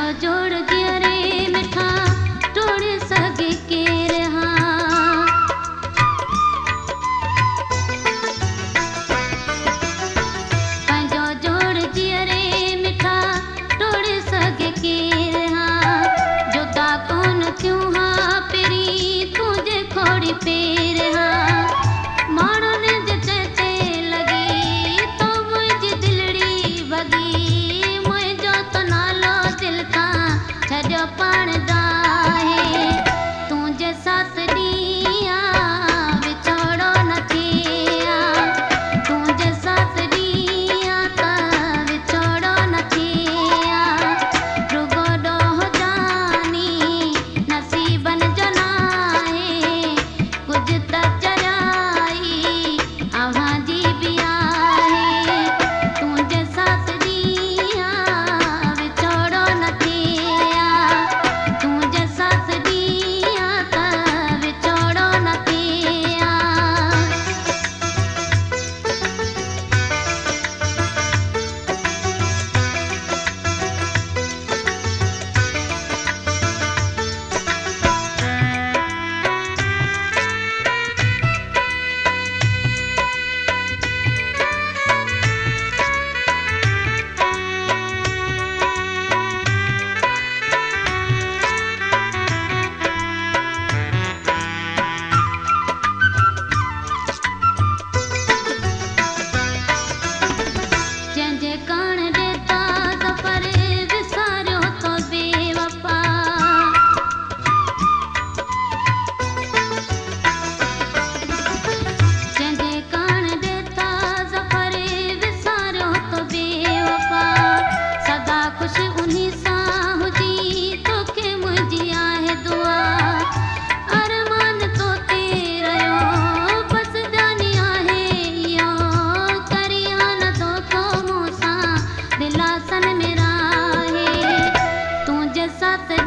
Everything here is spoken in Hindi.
जोड़ जियरे मिठा तोड़ सघे केर हा। पंहिंजो जोड़ जियरे मिठा तोड़ सघे केर हा। जुदा कोन थियूं हा पहिरीं तुंहिंजे खोड़ी पेर हा। माण्हुनि जे चए लॻी तो मुंहिंजी दिलड़ी वॻी। मुंहिंजो त नालो दिल खां छॾियो पाण ॾाहे। तुंहिंजे साथ ॾींहं विछोड़ो न थिए आ। तुंहिंजे साथ ॾींहं त विछोड़ो न थिए आ। रुॻो ॾोह जानी नसीबनि जो नाहे। कुझु त चरियाई अव्हां जी बि आहे। तुंहिंजे साथ ॾींहं विछोड़ो न थिए आ। तुंहिंजे साथ ॾींहं त विछोड़ो न थिए आ। जंहिंजे कण ॾेता सफ़र विसारियो तो बेवफा। जंहिंजे कण ॾेता सफ़र विसारियो तो बेवफा। सदा ख़ुशि उन्ही सां हुजी तोखे मुंहिंजी आहे दुआ। अरमान तो ते रहियो बसि जानी आहे इहो। करियां न धोखो मूंसां दिलासन में राहे। तुंहिंजे साथ